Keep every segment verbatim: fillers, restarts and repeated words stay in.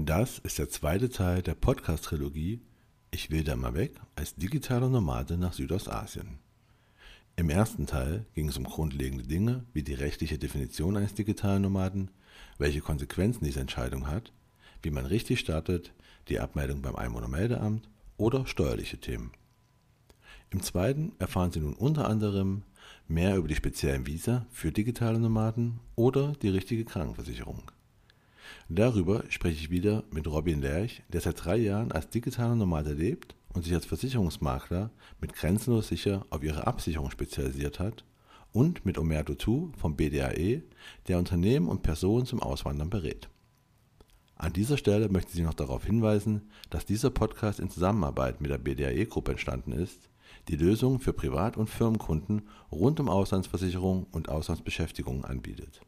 Und das ist der zweite Teil der Podcast-Trilogie Ich will da mal weg als digitaler Nomade nach Südostasien. Im ersten Teil ging es um grundlegende Dinge wie die rechtliche Definition eines digitalen Nomaden, welche Konsequenzen diese Entscheidung hat, wie man richtig startet, die Abmeldung beim Einwohnermeldeamt oder steuerliche Themen. Im zweiten erfahren Sie nun unter anderem mehr über die speziellen Visa für digitale Nomaden oder die richtige Krankenversicherung. Darüber spreche ich wieder mit Robin Lerch, der seit drei Jahren als digitaler Nomade lebt und sich als Versicherungsmakler mit Grenzenlos Sicher auf ihre Absicherung spezialisiert hat, und mit Omerto Tu vom B D A E, der Unternehmen und Personen zum Auswandern berät. An dieser Stelle möchte ich Sie noch darauf hinweisen, dass dieser Podcast in Zusammenarbeit mit der B D A E-Gruppe entstanden ist, die Lösungen für Privat- und Firmenkunden rund um Auslandsversicherung und Auslandsbeschäftigung anbietet.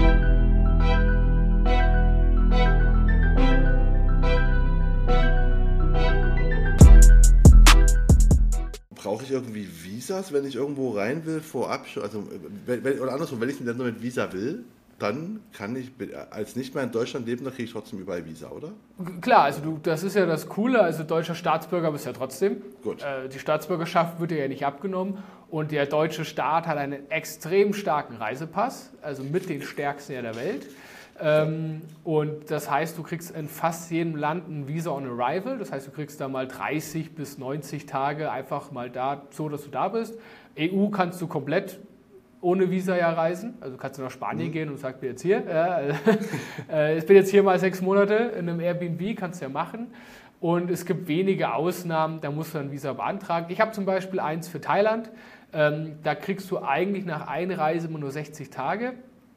Brauche ich irgendwie Visas, wenn ich irgendwo rein will, vorab? Also, wenn, wenn, oder andersrum, wenn ich in Länder mit Visa will, dann kann ich, als nicht mehr in Deutschland lebender, kriege ich trotzdem überall Visa, oder? Klar, also du, das ist ja das Coole, also deutscher Staatsbürger bist du ja trotzdem. Gut. Äh, die Staatsbürgerschaft wird dir ja nicht abgenommen und der deutsche Staat hat einen extrem starken Reisepass, also mit den stärksten ja der Welt. Ähm, und das heißt, du kriegst in fast jedem Land ein Visa on Arrival, das heißt, du kriegst da mal dreißig bis neunzig Tage einfach mal da, so dass du da bist. E U kannst du komplett ohne Visa ja reisen, also kannst du nach Spanien mhm. gehen und sagst, ich bin jetzt hier, ja, äh, ich bin jetzt hier mal sechs Monate in einem Airbnb, kannst du ja machen. Und es gibt wenige Ausnahmen, da musst du ein Visa beantragen. Ich habe zum Beispiel eins für Thailand, ähm, da kriegst du eigentlich nach Einreise immer nur sechzig Tage.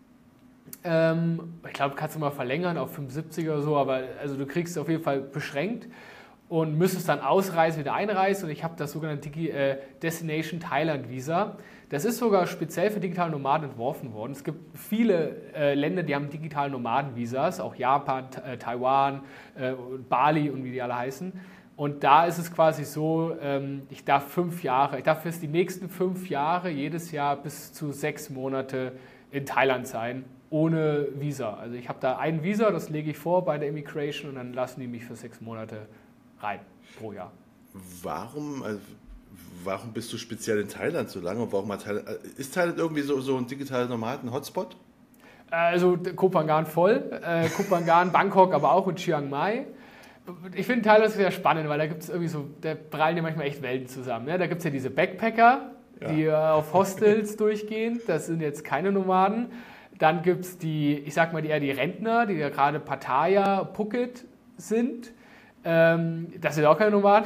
Ähm, ich glaube, kannst du mal verlängern auf fünfundsiebzig oder so, aber also du kriegst es auf jeden Fall beschränkt und müsstest dann ausreisen, wieder einreisen. Und ich habe das sogenannte Digi- äh, Destination Thailand Visa. Das ist sogar speziell für digitale Nomaden entworfen worden. Es gibt viele äh, Länder, die haben digitale Nomaden-Visas, auch Japan, äh, Taiwan, äh, Bali und wie die alle heißen. Und da ist es quasi so, ähm, ich darf fünf Jahre, ich darf jetzt die nächsten fünf Jahre jedes Jahr bis zu sechs Monate in Thailand sein, ohne Visa. Also ich habe da ein Visa, das lege ich vor bei der Immigration und dann lassen die mich für sechs Monate rein pro Jahr. Warum, also warum bist du speziell in Thailand so lange und warum hat Thailand, ist Thailand irgendwie so, so ein digitaler Nomaden-Hotspot? Also Koh Phangan voll, äh, Koh Phangan, Bangkok, aber auch in Chiang Mai. Ich finde Thailand sehr spannend, weil da gibt es irgendwie so, da prallen ja manchmal echt Welten zusammen. Ne? Da gibt es ja diese Backpacker, die ja. auf Hostels durchgehen, das sind jetzt keine Nomaden. Dann gibt es die, ich sag mal, die, eher die Rentner, die ja gerade Pattaya, Phuket sind. Ähm, das sind auch keine Nomaden.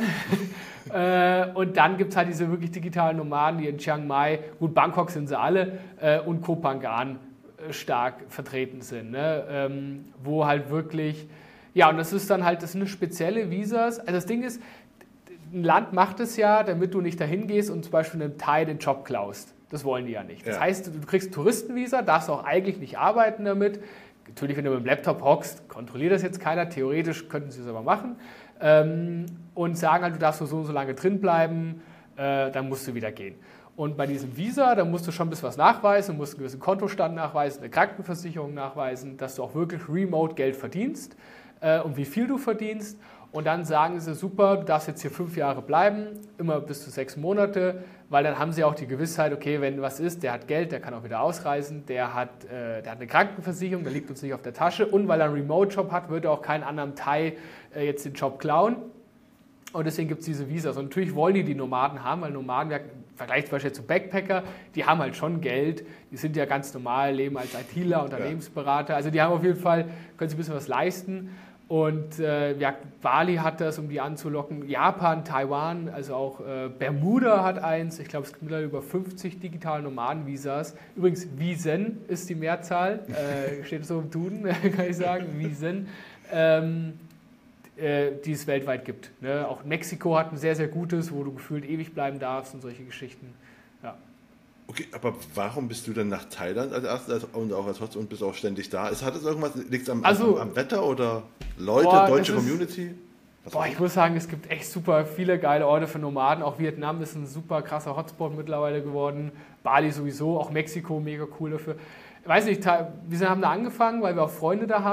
äh, und dann gibt es halt diese wirklich digitalen Nomaden, die in Chiang Mai, gut, Bangkok sind sie alle, äh, und Koh Phangan äh, stark vertreten sind. Ne? Ähm, wo halt wirklich, ja, und das ist dann halt, das sind spezielle Visas. Also das Ding ist, ein Land macht es ja, damit du nicht dahin gehst und zum Beispiel einem Thai den Job klaust. Das wollen die ja nicht. Das ja. heißt, du kriegst Touristenvisa, darfst auch eigentlich nicht arbeiten damit. Natürlich, wenn du mit dem Laptop hockst, kontrolliert das jetzt keiner. Theoretisch könnten sie es aber machen. Ähm, und sagen halt, du darfst nur so und so lange drin bleiben, äh, dann musst du wieder gehen. Und bei diesem Visa, da musst du schon ein bisschen was nachweisen, du musst einen gewissen Kontostand nachweisen, eine Krankenversicherung nachweisen, dass du auch wirklich remote Geld verdienst äh, und wie viel du verdienst. Und dann sagen sie, super, du darfst jetzt hier fünf Jahre bleiben, immer bis zu sechs Monate, weil dann haben sie auch die Gewissheit, okay, wenn was ist, der hat Geld, der kann auch wieder ausreisen, der hat, äh, der hat eine Krankenversicherung, der liegt uns nicht auf der Tasche und weil er einen Remote-Job hat, wird er auch keinen anderen Thai äh, jetzt den Job klauen. Und deswegen gibt es diese Visas. Und natürlich wollen die die Nomaden haben, weil Nomaden, im Vergleich zum Beispiel zu Backpacker, die haben halt schon Geld, die sind ja ganz normal, leben als ITler, Unternehmensberater, also die haben auf jeden Fall, können sich ein bisschen was leisten. Und äh, ja, Bali hat das, um die anzulocken. Japan, Taiwan, also auch äh, Bermuda hat eins. Ich glaube, es gibt mittlerweile über fünfzig digitale Nomaden-Visas. Übrigens, Visen ist die Mehrzahl. Äh, steht so im Duden, kann ich sagen. Visen. Ähm, äh, die es weltweit gibt. Ne? Auch Mexiko hat ein sehr, sehr gutes, wo du gefühlt ewig bleiben darfst und solche Geschichten. Ja. Okay, aber warum bist du denn nach Thailand als erstes und auch als Host und bist auch ständig da? Ist, hat es irgendwas, liegt es am, also, am, am Wetter oder Leute, boah, deutsche ist, Community? Was boah, ich muss sagen, es gibt echt super viele geile Orte für Nomaden. Auch Vietnam ist ein super krasser Hotspot mittlerweile geworden. Bali sowieso, auch Mexiko mega cool dafür. Ich weiß nicht, wir haben da angefangen, weil wir auch Freunde da haben.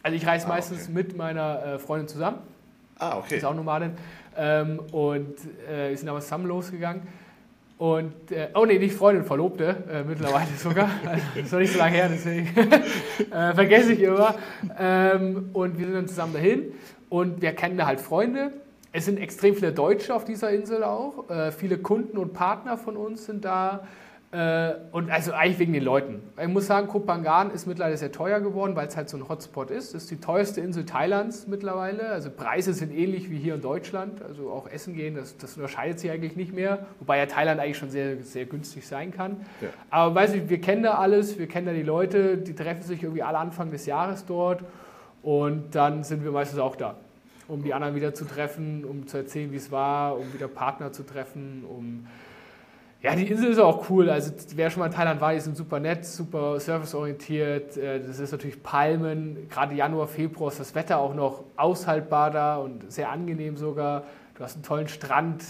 Also ich reise ah, meistens okay. mit meiner äh, Freundin zusammen. Ah, okay. Ist auch Nomadin. Ähm, und äh, wir sind aber zusammen losgegangen. Und, äh, oh nee, nicht Freundin, Verlobte, äh, mittlerweile sogar. Also, das ist noch nicht so lange her, deswegen äh, vergesse ich immer. Ähm, und wir sind dann zusammen dahin und wir kennen da halt Freunde. Es sind extrem viele Deutsche auf dieser Insel auch. Äh, viele Kunden und Partner von uns sind da. Äh, und also eigentlich wegen den Leuten. Ich muss sagen, Koh Phangan ist mittlerweile sehr teuer geworden, weil es halt so ein Hotspot ist. Es ist die teuerste Insel Thailands mittlerweile. Also Preise sind ähnlich wie hier in Deutschland. Also auch essen gehen, das, das unterscheidet sich eigentlich nicht mehr. Wobei ja Thailand eigentlich schon sehr, sehr günstig sein kann. Ja. Aber weiß ich, wir kennen da alles, wir kennen da die Leute, die treffen sich irgendwie alle Anfang des Jahres dort. Und dann sind wir meistens auch da, um die anderen wieder zu treffen, um zu erzählen, wie es war, um wieder Partner zu treffen, um... Ja, die Insel ist auch cool. Also wer schon mal in Thailand war, die sind super nett, super serviceorientiert. Das ist natürlich Palmen. Gerade Januar, Februar ist das Wetter auch noch aushaltbar da und sehr angenehm sogar. Du hast einen tollen Strand.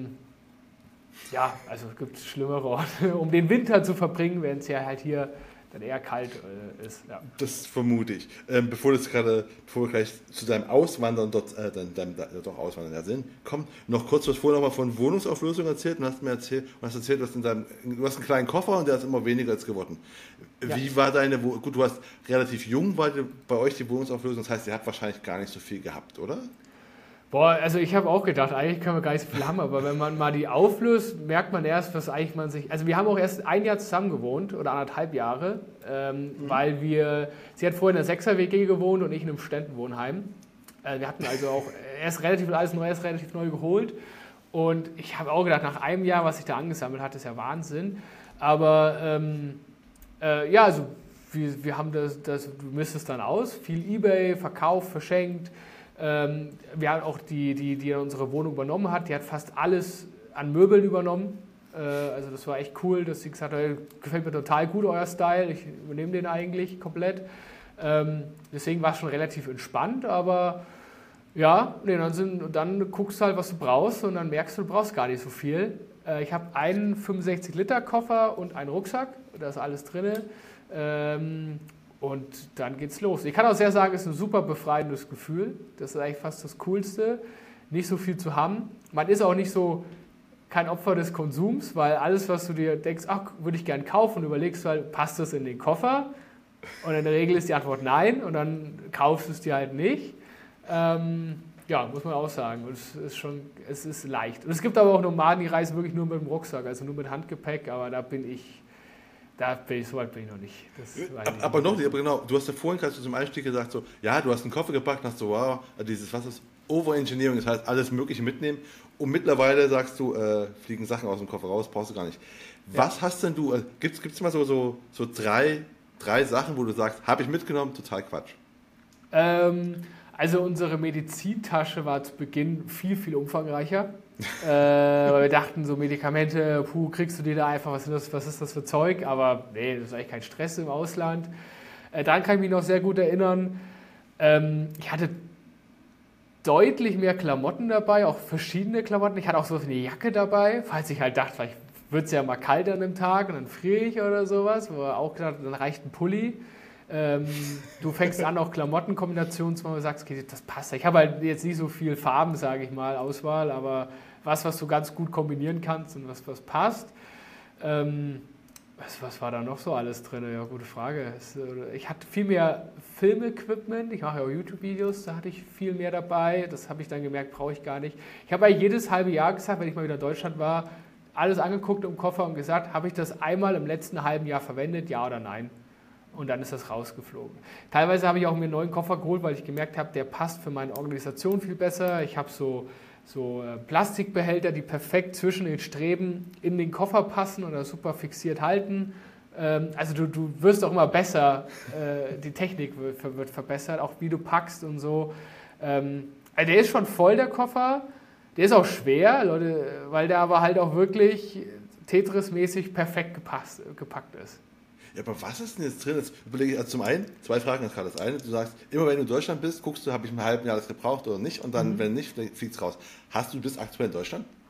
Ja, also es gibt schlimmere Orte, um den Winter zu verbringen, wenn es ja halt hier dann eher kalt äh, ist. Ja. Das vermute ich. Ähm, bevor, das grade, bevor wir gleich zu deinem Auswandern dort, äh, deinem, deinem, doch Auswandern ja sind, kommt noch kurz, was vorher noch mal von Wohnungsauflösung erzählt und hast mir erzählt, und hast erzählt, dass in deinem, du hast einen kleinen Koffer und der ist immer weniger als geworden. Wie ja. war deine, gut, du hast relativ jung, war die, bei euch die Wohnungsauflösung, das heißt, ihr habt wahrscheinlich gar nicht so viel gehabt, oder? Boah, also ich habe auch gedacht, eigentlich können wir gar nicht so viel haben, aber wenn man mal die auflöst, merkt man erst, was eigentlich man sich... Also wir haben auch erst ein Jahr zusammen gewohnt oder anderthalb Jahre, ähm, mhm. weil wir... Sie hat vorher in einer Sechser-W G gewohnt und ich in einem Ständenwohnheim. Äh, wir hatten also auch erst relativ alles neu, erst relativ neu geholt und ich habe auch gedacht, nach einem Jahr, was sich da angesammelt hat, ist ja Wahnsinn. Aber ähm, äh, ja, also wir, wir haben das, das... Du misstest dann aus, viel Ebay, verkauft, verschenkt. Ähm, wir haben auch die, die, die unsere Wohnung übernommen hat, die hat fast alles an Möbeln übernommen. Äh, also das war echt cool, dass sie gesagt hat, gefällt mir total gut euer Style, ich übernehme den eigentlich komplett. Ähm, deswegen war es schon relativ entspannt, aber ja, nee, dann, sind, dann guckst du halt, was du brauchst und dann merkst du, du brauchst gar nicht so viel. Äh, ich habe einen fünfundsechzig Liter Koffer und einen Rucksack, da ist alles drin. Ähm, Und dann geht's los. Ich kann auch sehr sagen, es ist ein super befreiendes Gefühl. Das ist eigentlich fast das Coolste, nicht so viel zu haben. Man ist auch nicht so kein Opfer des Konsums, weil alles, was du dir denkst, ach, würde ich gern kaufen, und überlegst du halt, passt das in den Koffer? Und in der Regel ist die Antwort nein und dann kaufst du es dir halt nicht. Ähm, ja, muss man auch sagen. Und es ist schon, es ist leicht. Und es gibt aber auch Nomaden, die reisen wirklich nur mit dem Rucksack, also nur mit Handgepäck, aber da bin ich... Da bin ich, so weit bin ich noch nicht. Das aber, aber noch nicht, aber genau, du hast ja vorhin gerade zum Einstieg gesagt, so, ja, du hast einen Koffer gepackt und hast so, wow, dieses, was ist Overengineering, das heißt, alles Mögliche mitnehmen und mittlerweile sagst du, äh, fliegen Sachen aus dem Koffer raus, brauchst du gar nicht. Was ja. hast denn du, äh, gibt es mal so, so, so drei, drei Sachen, wo du sagst, habe ich mitgenommen, total Quatsch? Ähm, also unsere Medizintasche war zu Beginn viel, viel umfangreicher. äh, weil wir dachten, so Medikamente, puh, kriegst du die da einfach, was ist das, was ist das für Zeug? Aber nee, das ist eigentlich kein Stress im Ausland. Äh, daran kann ich mich noch sehr gut erinnern. Ähm, ich hatte deutlich mehr Klamotten dabei, auch verschiedene Klamotten. Ich hatte auch so eine Jacke dabei, falls ich halt dachte, vielleicht wird es ja mal kalt an dem Tag und dann friere ich oder sowas. Wo auch gedacht, dann reicht ein Pulli. Ähm, du fängst an, auch Klamottenkombinationen zu machen, wo du sagst, okay, das passt. Ich habe halt jetzt nicht so viel Farben, sage ich mal, Auswahl, aber was, was du ganz gut kombinieren kannst und was, was passt. Ähm, was, was war da noch so alles drin? Ja, gute Frage. Ich hatte viel mehr Filmequipment, ich mache ja auch YouTube-Videos, da hatte ich viel mehr dabei. Das habe ich dann gemerkt, brauche ich gar nicht. Ich habe ja jedes halbe Jahr gesagt, wenn ich mal wieder in Deutschland war, alles angeguckt im Koffer und gesagt, habe ich das einmal im letzten halben Jahr verwendet, ja oder nein? Und dann ist das rausgeflogen. Teilweise habe ich auch mir einen neuen Koffer geholt, weil ich gemerkt habe, der passt für meine Organisation viel besser. Ich habe so, so Plastikbehälter, die perfekt zwischen den Streben in den Koffer passen oder super fixiert halten. Also du, du wirst auch immer besser, die Technik wird, wird verbessert, auch wie du packst und so. Also der ist schon voll, der Koffer. Der ist auch schwer, Leute, weil der aber halt auch wirklich Tetris-mäßig perfekt gepasst, gepackt ist. Ja, aber was ist denn jetzt drin? Jetzt überlege ich, also zum einen, zwei Fragen ist gerade das eine. Du sagst, immer wenn du in Deutschland bist, guckst du, habe ich im halben Jahr das gebraucht oder nicht? Und dann, mhm. wenn nicht, fliegt es raus. Hast du das aktuell in Deutschland?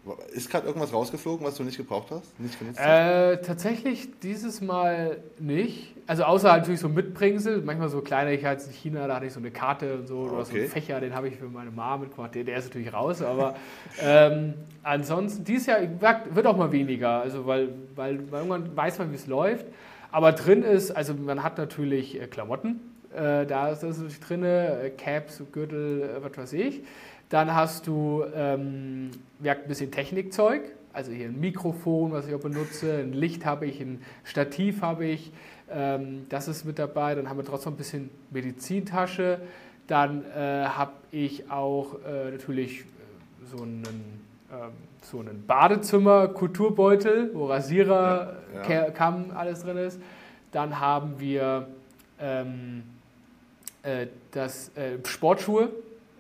Ist gerade irgendwas rausgeflogen, was du nicht gebraucht hast? Nicht genutzt hast? Äh, tatsächlich dieses Mal nicht. Also außer halt natürlich so Mitbringsel, manchmal so Kleinigkeiten in China, da hatte ich so eine Karte und so, oder so einen Okay. Fächer, den habe ich für meine Mama mitgebracht, der, der ist natürlich raus, aber ähm, ansonsten, dieses Jahr wird auch mal weniger, also weil, weil, weil irgendwann weiß man, wie es läuft, aber drin ist, also man hat natürlich äh, Klamotten, äh, da ist das natürlich drin, äh, Caps, Gürtel, äh, was weiß ich. Dann hast du ähm, ein bisschen Technikzeug, also hier ein Mikrofon, was ich auch benutze, ein Licht habe ich, ein Stativ habe ich, ähm, das ist mit dabei. Dann haben wir trotzdem ein bisschen Medizintasche. Dann äh, habe ich auch äh, natürlich so einen, ähm, so einen Badezimmer-Kulturbeutel, wo Rasierer, ja, ja. Kamm, alles drin ist. Dann haben wir ähm, äh, das, äh, Sportschuhe.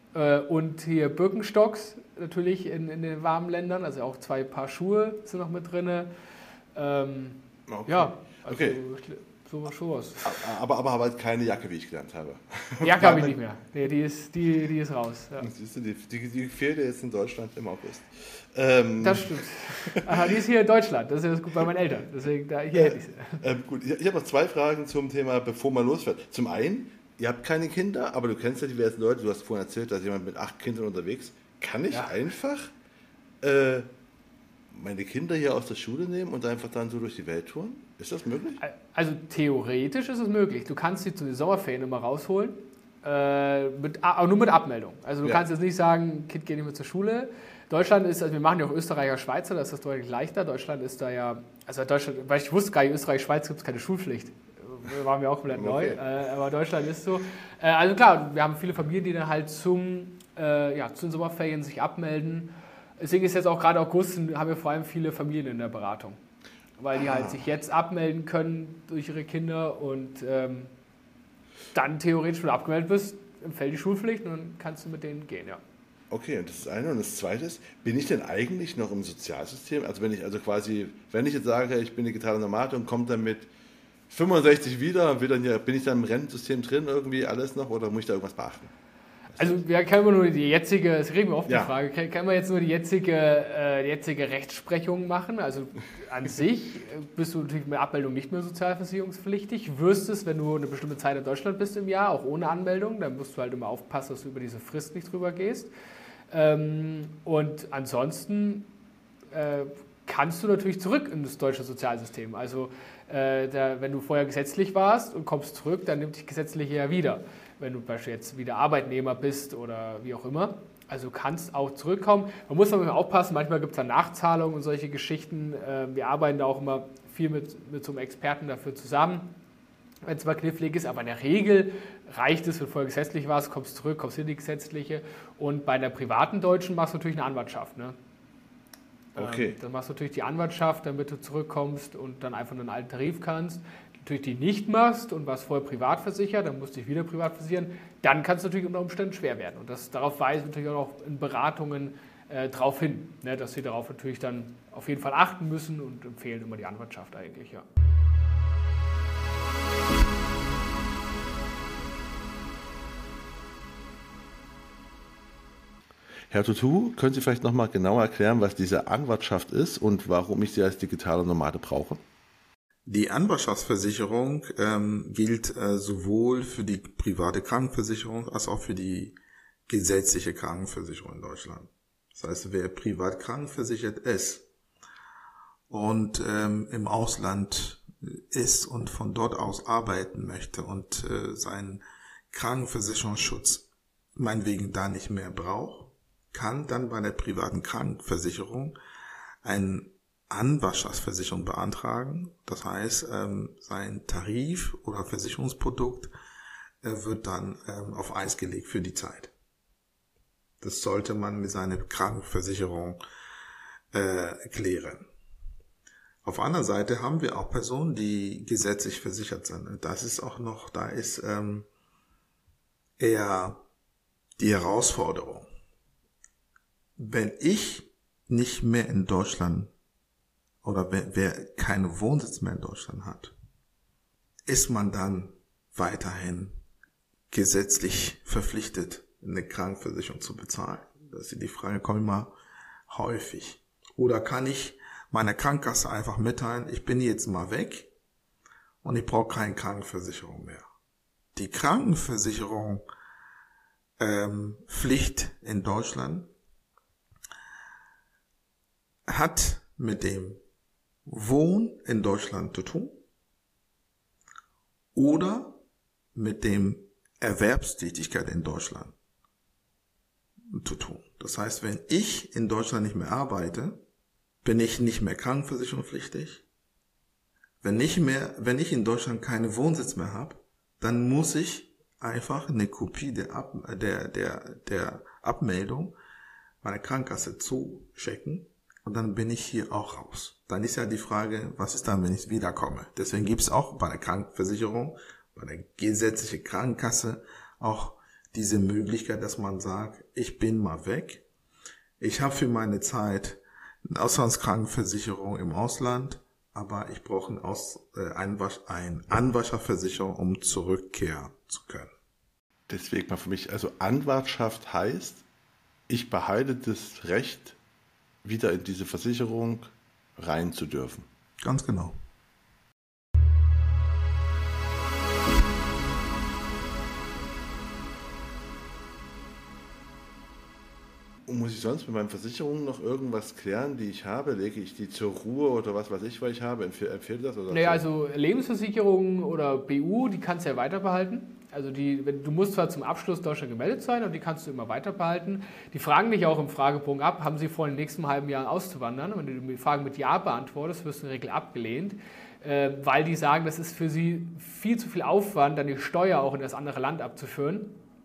Und hier Birkenstocks natürlich in, in den warmen Ländern, also auch zwei Paar Schuhe sind noch mit drin. Ähm, Okay. Ja, also Okay. sowas, sowas. Aber, aber, aber halt keine Jacke, wie ich gelernt habe. Jacke habe ich nicht mehr. Nee, die ist, die, die ist raus. Ja. Siehst du, die, die, die fehlt jetzt in Deutschland im August. Ähm, Das stimmt. Aha, die ist hier in Deutschland, das ist ja gut bei meinen Eltern. Deswegen, da, hier hätte ich sie. Ähm, gut, ich, ich habe noch zwei Fragen zum Thema, bevor man losfährt. Zum einen, ihr habt keine Kinder, aber du kennst ja diverse Leute, du hast vorhin erzählt, dass jemand mit acht Kindern unterwegs. Kann ich Ja. einfach äh, meine Kinder hier aus der Schule nehmen und einfach dann so durch die Welt touren? Ist das möglich? Also theoretisch ist es möglich. Du kannst sie zu den Sommerferien immer rausholen, äh, mit, aber nur mit Abmeldung. Also du Ja. kannst jetzt nicht sagen, Kind geht nicht mehr zur Schule. Deutschland ist, also wir machen ja auch Österreicher, Schweizer, da ist das deutlich leichter. Deutschland ist da ja, also Deutschland, weil ich wusste gar nicht, in Österreich, Schweiz gibt es keine Schulpflicht. Da waren wir auch komplett neu, Okay. äh, aber Deutschland ist so. Äh, also klar, wir haben viele Familien, die dann halt zum, äh, ja, zu den Sommerferien sich abmelden. Deswegen ist jetzt auch gerade August, haben wir vor allem viele Familien in der Beratung. Weil die Ah. halt sich jetzt abmelden können durch ihre Kinder und ähm, dann theoretisch, wenn du abgemeldet bist, fällt die Schulpflicht und dann kannst du mit denen gehen, ja. Okay, und das ist das eine. Und das zweite ist, bin ich denn eigentlich noch im Sozialsystem? Also wenn ich also quasi, wenn ich jetzt sage, ich bin digitaler Nomade und komme dann mit fünfundsechzig wieder, wird dann ja, bin ich dann im Rentensystem drin irgendwie alles noch oder muss ich da irgendwas beachten? Also wir können nur die jetzige, das kriegen wir oft Ja. die Frage, kann, kann man jetzt nur die jetzige, äh, die jetzige Rechtsprechung machen? Also an sich bist du natürlich mit Abmeldung nicht mehr sozialversicherungspflichtig, wirst es, wenn du eine bestimmte Zeit in Deutschland bist im Jahr, auch ohne Anmeldung, dann musst du halt immer aufpassen, dass du über diese Frist nicht drüber gehst. Ähm, und ansonsten äh, kannst du natürlich zurück in das deutsche Sozialsystem. Also äh, da, wenn du vorher gesetzlich warst und kommst zurück, dann nimmt dich gesetzlich ja wieder. Wenn du beispielsweise jetzt wieder Arbeitnehmer bist oder wie auch immer. Also du kannst auch zurückkommen. Man muss aber aufpassen, manchmal gibt es da Nachzahlungen und solche Geschichten. Äh, wir arbeiten da auch immer viel mit, mit so einem Experten dafür zusammen, wenn es mal knifflig ist. Aber in der Regel reicht es, wenn du vorher gesetzlich warst, kommst zurück, kommst in die gesetzliche. Und bei einer privaten Deutschen machst du natürlich eine Anwartschaft. Ne? Okay. Ähm, dann machst du natürlich die Anwartschaft, damit du zurückkommst und dann einfach einen alten Tarif kannst. Natürlich die nicht machst und warst vorher privat versichert, dann musst du dich wieder privat versichern, dann kann es natürlich unter Umständen schwer werden. Und das, darauf weisen wir natürlich auch in Beratungen äh, darauf hin, ne, dass sie darauf natürlich dann auf jeden Fall achten müssen und empfehlen immer die Anwartschaft eigentlich, ja. Herr Tutu, können Sie vielleicht nochmal genauer erklären, was diese Anwartschaft ist und warum ich sie als digitaler Nomade brauche? Die Anwartschaftsversicherung ähm, gilt äh, sowohl für die private Krankenversicherung als auch für die gesetzliche Krankenversicherung in Deutschland. Das heißt, wer privat krankenversichert ist und ähm, im Ausland ist und von dort aus arbeiten möchte und äh, seinen Krankenversicherungsschutz meinetwegen da nicht mehr braucht, kann dann bei der privaten Krankenversicherung einen Anwartschaftsversicherung beantragen. Das heißt, ähm, sein Tarif oder Versicherungsprodukt äh, wird dann ähm, auf Eis gelegt für die Zeit. Das sollte man mit seiner Krankenversicherung äh, klären. Auf der anderen Seite haben wir auch Personen, die gesetzlich versichert sind. Das ist auch noch, da ist ähm, eher die Herausforderung. Wenn ich nicht mehr in Deutschland oder wer, wer keine Wohnsitz mehr in Deutschland hat, ist man dann weiterhin gesetzlich verpflichtet, eine Krankenversicherung zu bezahlen? Das ist die Frage, kommt immer häufig. Oder kann ich meiner Krankenkasse einfach mitteilen, ich bin jetzt mal weg und ich brauche keine Krankenversicherung mehr. Die Krankenversicherung ähm, Pflicht in Deutschland hat mit dem Wohnen in Deutschland zu tun oder mit dem Erwerbstätigkeit in Deutschland zu tun. Das heißt, wenn ich in Deutschland nicht mehr arbeite, bin ich nicht mehr krankenversicherungspflichtig. Wenn nicht mehr, wenn ich in Deutschland keinen Wohnsitz mehr habe, dann muss ich einfach eine Kopie der, Ab, der, der, der Abmeldung meiner Krankenkasse zuchecken und dann bin ich hier auch raus. Dann ist ja die Frage, was ist dann, wenn ich wiederkomme? Deswegen gibt es auch bei der Krankenversicherung, bei der gesetzlichen Krankenkasse auch diese Möglichkeit, dass man sagt, ich bin mal weg. Ich habe für meine Zeit eine Auslandskrankenversicherung im Ausland, aber ich brauche eine, Aus, äh, Einwasch, eine Anwascherversicherung, um zurückkehren zu können. Deswegen mal für mich, also Anwartschaft heißt, ich behalte das Recht, wieder in diese Versicherung rein zu dürfen. Ganz genau. Und muss ich sonst mit meinen Versicherungen noch irgendwas klären, die ich habe? Lege ich die zur Ruhe oder was weiß ich, was ich habe? Empfehle, empfehle das? Oder naja, so? also Lebensversicherungen oder B U, die kannst du ja weiter behalten. Also die, du musst zwar zum Abschluss Deutschland gemeldet sein, aber die kannst du immer weiter behalten. Die fragen dich auch im Fragebogen ab, haben sie vor, im nächsten halben Jahr auszuwandern? Und wenn du die Fragen mit Ja beantwortest, wirst du in der Regel abgelehnt, äh, weil die sagen, das ist für sie viel zu viel Aufwand, dann die Steuer auch in das andere Land abzuführen,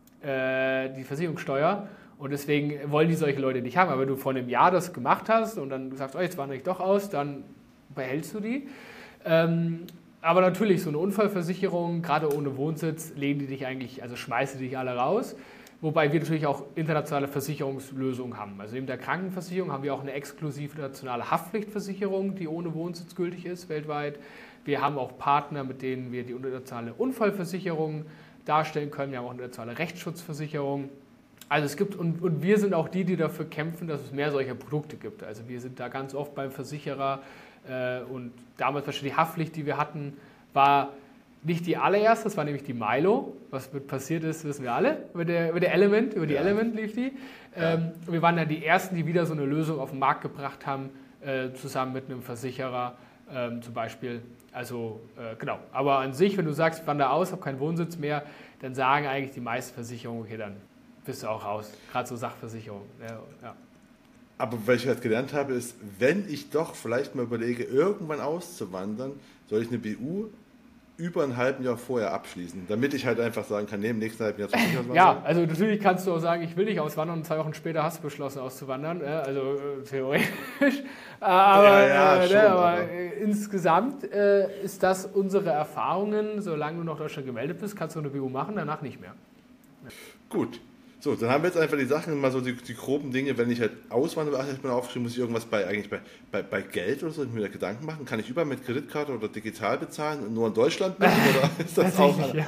äh, die Versicherungssteuer. Und deswegen wollen die solche Leute nicht haben. Aber wenn du vor einem Jahr das gemacht hast und dann sagst, oh, jetzt wandere ich doch aus, dann behältst du die. Ähm, aber natürlich, so eine Unfallversicherung, gerade ohne Wohnsitz, lehnen die dich eigentlich, also schmeißen die dich alle raus. Wobei wir natürlich auch internationale Versicherungslösungen haben. Also neben der Krankenversicherung haben wir auch eine exklusive nationale Haftpflichtversicherung, die ohne Wohnsitz gültig ist weltweit. Wir haben auch Partner, mit denen wir die internationale Unfallversicherung darstellen können. Wir haben auch eine internationale Rechtsschutzversicherung. Also es gibt, und, und wir sind auch die, die dafür kämpfen, dass es mehr solcher Produkte gibt. Also wir sind da ganz oft beim Versicherer äh, und damals wahrscheinlich die Haftpflicht, die wir hatten, war nicht die allererste, das war nämlich die Milo. Was mit passiert ist, wissen wir alle. Über, der, über der Element, über die ja. Element lief die. Ja. Ähm, wir waren dann die Ersten, die wieder so eine Lösung auf den Markt gebracht haben, äh, zusammen mit einem Versicherer ähm, zum Beispiel. Also äh, genau. Aber an sich, wenn du sagst, ich wandere aus, habe keinen Wohnsitz mehr, dann sagen eigentlich die meisten Versicherungen, okay, dann bist du auch raus. Gerade so Sachversicherung. Ja, ja. Aber was ich halt gelernt habe, ist, wenn ich doch vielleicht mal überlege, irgendwann auszuwandern, soll ich eine B U über ein halben Jahr vorher abschließen, damit ich halt einfach sagen kann, nee, im nächsten halben Jahr zu nicht auswandern. Ja, also natürlich kannst du auch sagen, ich will nicht auswandern und zwei Wochen später hast du beschlossen auszuwandern, also äh, theoretisch. Aber, ja, ja, äh, schon, aber, aber. Äh, insgesamt äh, ist das unsere Erfahrungen, solange du noch Deutschland gemeldet bist, kannst du eine B U machen, danach nicht mehr. Ja. Gut. So, dann haben wir jetzt einfach die Sachen, mal so die, die groben Dinge, wenn ich halt auswandere, ach, ich bin aufgeschrieben, muss ich irgendwas bei, eigentlich bei, bei, bei Geld oder so, ich mir da Gedanken machen, kann ich überall mit Kreditkarte oder digital bezahlen und nur in Deutschland nicht, oder ist das auch? Ja.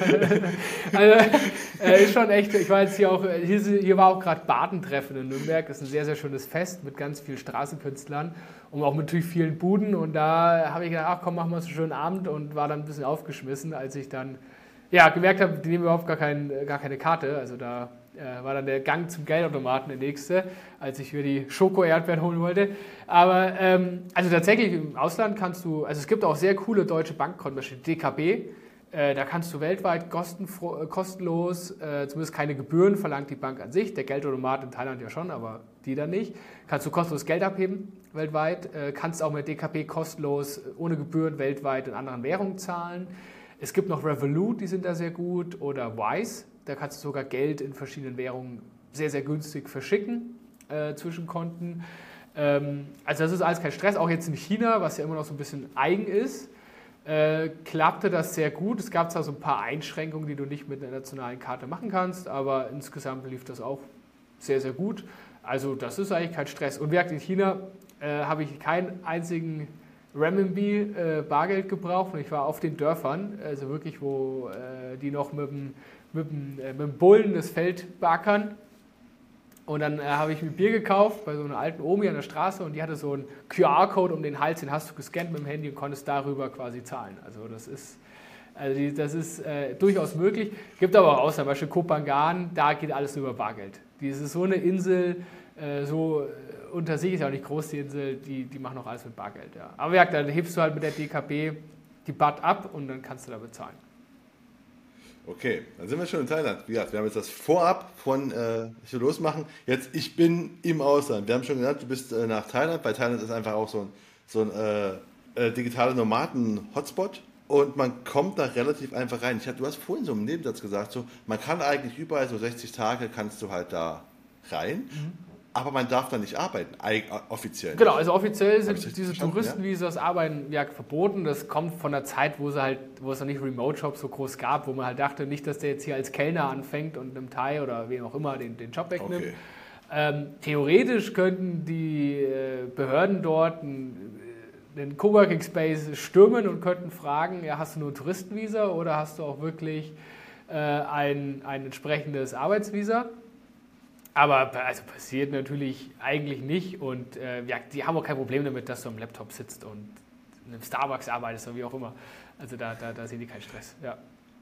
Also, äh, ist schon echt, ich war jetzt hier auch, hier, hier war auch gerade Badentreffen in Nürnberg, das ist ein sehr, sehr schönes Fest mit ganz vielen Straßenkünstlern und auch mit natürlich vielen Buden und da habe ich gedacht, ach komm, machen wir uns einen schönen Abend und war dann ein bisschen aufgeschmissen, als ich dann ja, gemerkt habe, die nehmen überhaupt gar, kein, gar keine Karte, also da Äh, war dann der Gang zum Geldautomaten der nächste, als ich mir die Schoko-Erdbeeren holen wollte. Aber ähm, also tatsächlich im Ausland kannst du, also es gibt auch sehr coole deutsche Bankkonten, zum Beispiel D K B, äh, da kannst du weltweit kostenfro- kostenlos, äh, zumindest keine Gebühren verlangt die Bank an sich, der Geldautomat in Thailand ja schon, aber die dann nicht. Kannst du kostenlos Geld abheben weltweit, äh, kannst auch mit D K B kostenlos ohne Gebühren weltweit in anderen Währungen zahlen. Es gibt noch Revolut, die sind da sehr gut, oder Wise. Da kannst du sogar Geld in verschiedenen Währungen sehr, sehr günstig verschicken äh, zwischen Konten. Ähm, also das ist alles kein Stress. Auch jetzt in China, was ja immer noch so ein bisschen eigen ist, äh, klappte das sehr gut. Es gab zwar so ein paar Einschränkungen, die du nicht mit einer nationalen Karte machen kannst, aber insgesamt lief das auch sehr, sehr gut. Also das ist eigentlich kein Stress. Und wie gesagt, in China äh, habe ich keinen einzigen Renminbi äh, Bargeld gebraucht und ich war auf den Dörfern, also wirklich, wo äh, die noch mit dem Mit dem, äh, mit dem Bullen das Feld beackern. Und dann äh, habe ich mir Bier gekauft bei so einer alten Omi an der Straße und die hatte so einen Q R-Code um den Hals, den hast du gescannt mit dem Handy und konntest darüber quasi zahlen. Also das ist, also die, das ist äh, durchaus möglich. Gibt aber auch Ausnahmen, zum Beispiel Koh Phangan, da geht alles über Bargeld. Die ist so eine Insel, äh, so unter sich ist ja auch nicht groß die Insel, die, die machen auch alles mit Bargeld. Ja. Aber ja, dann hebst du halt mit der D K B die B A T ab und dann kannst du da bezahlen. Okay, dann sind wir schon in Thailand. Wie gesagt, wir haben jetzt das Vorab von, äh, ich will losmachen. Jetzt, ich bin im Ausland. Wir haben schon gesagt, du bist äh, nach Thailand. Bei Thailand ist einfach auch so ein, so ein äh, äh, digitaler Nomaden-Hotspot. Und man kommt da relativ einfach rein. Ich hab, du hast vorhin so im Nebensatz gesagt, so, man kann eigentlich überall, so sechzig Tage kannst du halt da rein. Mhm. Aber man darf da nicht arbeiten, offiziell. Genau, also offiziell sind diese Touristenvisas, ja? Arbeiten ja verboten. Das kommt von der Zeit, wo, sie halt, wo es noch nicht Remote-Jobs so groß gab, wo man halt dachte, nicht, dass der jetzt hier als Kellner anfängt und einem Thai oder wem auch immer den, den Job wegnimmt. Okay. Ähm, theoretisch könnten die äh, Behörden dort einen, einen Coworking Space stürmen und könnten fragen, ja, hast du nur ein Touristenvisa oder hast du auch wirklich äh, ein, ein entsprechendes Arbeitsvisa? Aber also passiert natürlich eigentlich nicht und äh, ja, die haben auch kein Problem damit, dass du am Laptop sitzt und in einem Starbucks arbeitest oder wie auch immer. Also da, da, da sehen die keinen Stress. Ja.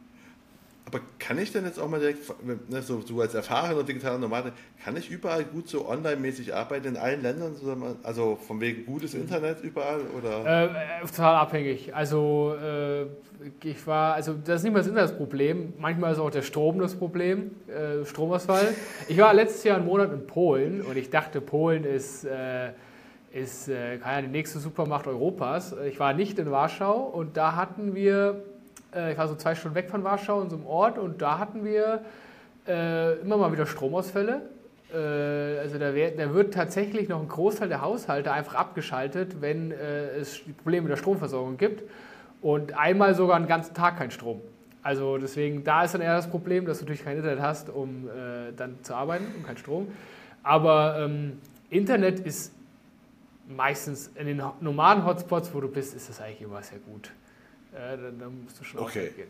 Aber kann ich denn jetzt auch mal direkt, ne, so, so als erfahrener digitaler Nomade, kann ich überall gut so online-mäßig arbeiten in allen Ländern? Also von wegen gutes Internet überall? Oder? Äh, total abhängig. Also äh, ich war, also das ist nicht mal das Internet das Problem, manchmal ist auch der Strom das Problem, äh, Stromausfall. Ich war letztes Jahr einen Monat in Polen und ich dachte, Polen ist, äh, ist äh, keine Ahnung, die nächste Supermacht Europas. Ich war nicht in Warschau und da hatten wir, ich war so zwei Stunden weg von Warschau in so einem Ort und da hatten wir äh, immer mal wieder Stromausfälle. Äh, also da, wär, da wird tatsächlich noch ein Großteil der Haushalte einfach abgeschaltet, wenn äh, es Probleme mit der Stromversorgung gibt. Und einmal sogar einen ganzen Tag kein Strom. Also deswegen, da ist dann eher das Problem, dass du natürlich kein Internet hast, um äh, dann zu arbeiten und kein Strom. Aber ähm, Internet ist meistens in den normalen Hotspots, wo du bist, ist das eigentlich immer sehr gut. Ja, dann, dann musst du schon okay. Gehen.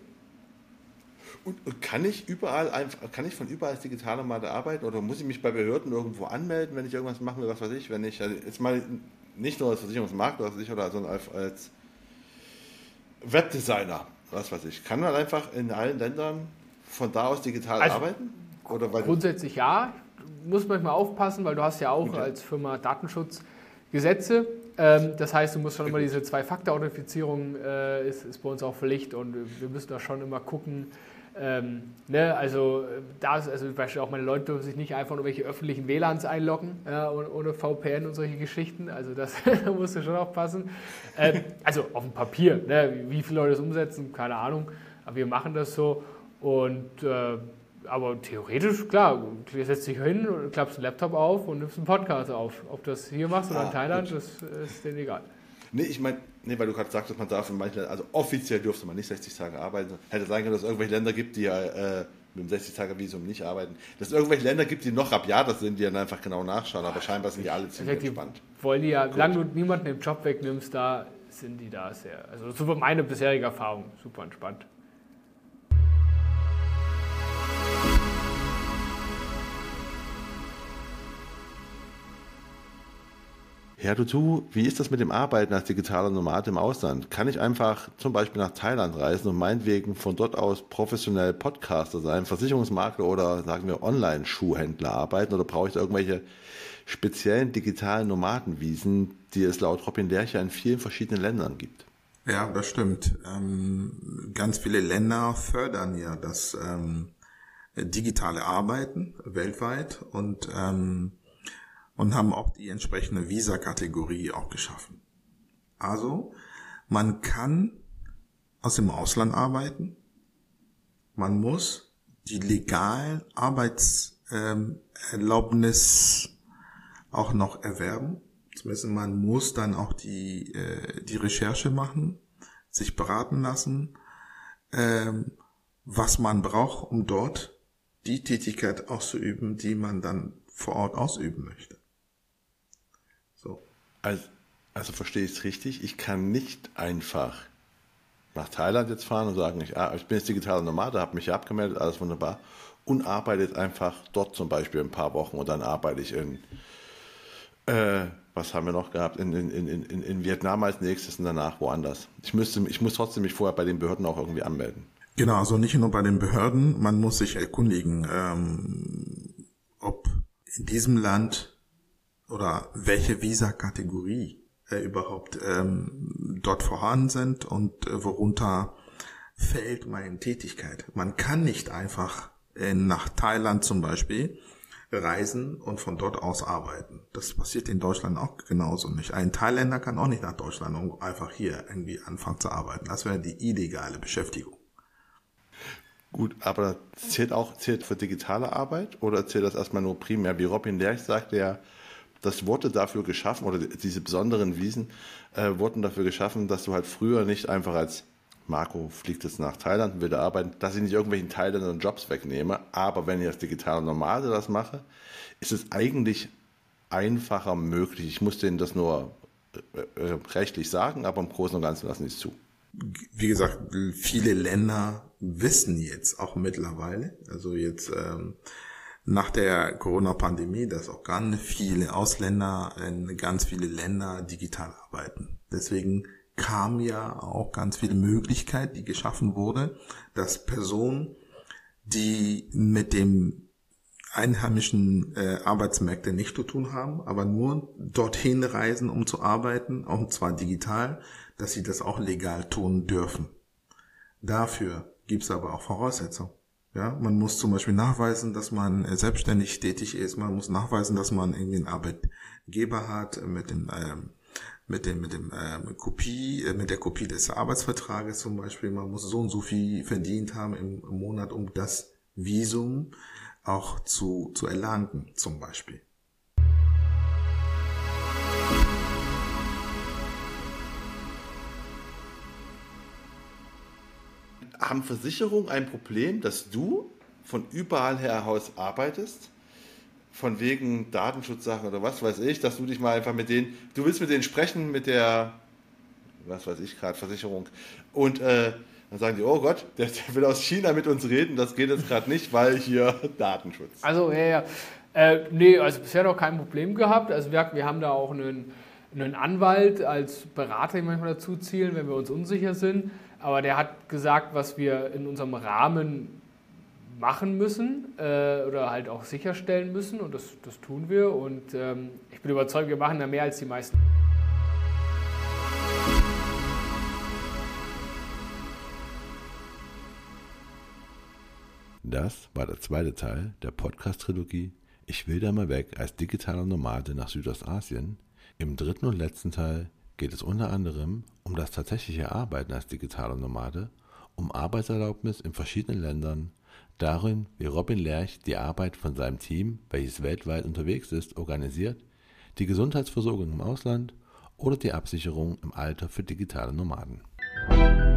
Und, und kann ich überall einfach, kann ich von überall als Digitalnomade arbeiten oder muss ich mich bei Behörden irgendwo anmelden, wenn ich irgendwas machen will, was weiß ich, wenn ich also jetzt mal nicht nur als Versicherungsmakler oder sondern als, als Webdesigner, was weiß ich, kann man einfach in allen Ländern von da aus digital also arbeiten? Oder weil grundsätzlich ja, du musst manchmal aufpassen, weil du hast ja auch okay. als Firma Datenschutzgesetze. Das heißt, du musst schon immer diese Zwei-Faktor-Authentifizierung äh, ist, ist bei uns auch Pflicht und wir müssen da schon immer gucken. Ähm, ne, also, da ist, also beispielsweise auch meine Leute dürfen sich nicht einfach in irgendwelche öffentlichen W L A Ns einloggen, ja, ohne, ohne V P N und solche Geschichten. Also das da musst du schon aufpassen. Ähm, also auf dem Papier, ne, wie viele Leute das umsetzen, keine Ahnung. Aber wir machen das so und äh, aber theoretisch, klar, du setzt dich hin, klappst einen Laptop auf und nimmst einen Podcast auf. Ob du das hier machst oder ah, in Thailand, gut. das ist denen egal. Nee, ich meine, nee, weil du gerade sagst, dass man darf in manchen, also offiziell dürfte man nicht sechzig Tage arbeiten. Hätte sein können, dass es irgendwelche Länder gibt, die ja äh, mit dem sechzig-Tage-Visum nicht arbeiten. Dass es irgendwelche Länder gibt, die noch rabiater sind, die dann einfach genau nachschauen, aber scheinbar sind die alle ziemlich die entspannt. Wollen die ja, solange du niemanden den Job wegnimmst, da sind die da sehr, also super, meine bisherige Erfahrung, super entspannt. Ja, du, du, wie ist das mit dem Arbeiten als digitaler Nomade im Ausland? Kann ich einfach zum Beispiel nach Thailand reisen und meinetwegen von dort aus professionell Podcaster sein, Versicherungsmakler oder sagen wir Online-Schuhhändler arbeiten oder brauche ich da irgendwelche speziellen digitalen Nomadenvisen, die es laut Robin Lercher in vielen verschiedenen Ländern gibt? Ja, das stimmt. Ähm, ganz viele Länder fördern ja das ähm, digitale Arbeiten weltweit und ähm, und haben auch die entsprechende Visa-Kategorie auch geschaffen. Also, man kann aus dem Ausland arbeiten, man muss die legalen Arbeitserlaubnis ähm, auch noch erwerben. Zumindest man muss dann auch die äh, die Recherche machen, sich beraten lassen, ähm, was man braucht, um dort die Tätigkeit auszuüben, die man dann vor Ort ausüben möchte. So. Also, also verstehe ich es richtig, ich kann nicht einfach nach Thailand jetzt fahren und sagen, ich, ah, ich bin jetzt digitaler Nomade, habe mich hier abgemeldet, alles wunderbar. und arbeite jetzt einfach dort zum Beispiel ein paar Wochen und dann arbeite ich in, äh, was haben wir noch gehabt, in, in, in, in, in Vietnam als nächstes und danach woanders. Ich müsste, ich muss trotzdem mich vorher bei den Behörden auch irgendwie anmelden. Genau, also nicht nur bei den Behörden, man muss sich erkundigen, ähm, ob in diesem Land oder welche Visa-Kategorie äh, überhaupt ähm, dort vorhanden sind und äh, worunter fällt meine Tätigkeit. Man kann nicht einfach äh, nach Thailand zum Beispiel reisen und von dort aus arbeiten. Das passiert in Deutschland auch genauso nicht. Ein Thailänder kann auch nicht nach Deutschland und einfach hier irgendwie anfangen zu arbeiten. Das wäre die illegale Beschäftigung. Gut, aber zählt auch zählt für digitale Arbeit oder zählt das erstmal nur primär? Wie Robin Lerch sagte ja, das wurde dafür geschaffen, oder diese besonderen Wiesen äh, wurden dafür geschaffen, dass du halt früher nicht einfach als Marco fliegt jetzt nach Thailand und will da arbeiten, dass ich nicht irgendwelchen Thailändern Jobs wegnehme, aber wenn ich als digitaler Nomade das mache, ist es eigentlich einfacher möglich. Ich muss denen das nur äh, äh, rechtlich sagen, aber im Großen und Ganzen lassen die es zu. Wie gesagt, viele Länder wissen jetzt auch mittlerweile, also jetzt ähm, nach der Corona-Pandemie, dass auch ganz viele Ausländer in ganz viele Länder digital arbeiten. Deswegen kam ja auch ganz viele Möglichkeiten, die geschaffen wurde, dass Personen, die mit dem einheimischen äh, Arbeitsmärkte nichts zu tun haben, aber nur dorthin reisen, um zu arbeiten, und zwar digital, dass sie das auch legal tun dürfen. Dafür gibt es aber auch Voraussetzungen. Ja, man muss zum Beispiel nachweisen, dass man äh, selbstständig tätig ist. Man muss nachweisen, dass man irgendwie einen Arbeitgeber hat mit dem ähm, mit dem mit dem äh, Kopie äh, mit der Kopie des Arbeitsvertrages zum Beispiel. Man muss so und so viel verdient haben im, im Monat, um das Visum auch zu zu erlangen zum Beispiel. Haben Versicherungen ein Problem, dass du von überall her aus arbeitest? Von wegen Datenschutzsachen oder was weiß ich, dass du dich mal einfach mit denen, du willst mit denen sprechen, mit der, was weiß ich gerade, Versicherung. Und äh, dann sagen die, oh Gott, der, der will aus China mit uns reden, das geht jetzt gerade nicht, weil hier Datenschutz. Also, ja, ja. Äh, nee, also bisher noch kein Problem gehabt. Also wir, wir haben da auch einen, einen Anwalt als Berater, den wir manchmal dazu zielen, wenn wir uns unsicher sind. Aber der hat gesagt, was wir in unserem Rahmen machen müssen äh, oder halt auch sicherstellen müssen. Und das, das tun wir. Und ähm, ich bin überzeugt, wir machen da mehr als die meisten. Das war der zweite Teil der Podcast-Trilogie Ich will da mal weg als digitaler Nomade nach Südostasien. Im dritten und letzten Teil geht es unter anderem um das tatsächliche Arbeiten als digitaler Nomade, um Arbeitserlaubnis in verschiedenen Ländern, darin, wie Robin Lerch die Arbeit von seinem Team, welches weltweit unterwegs ist, organisiert, die Gesundheitsversorgung im Ausland oder die Absicherung im Alter für digitale Nomaden.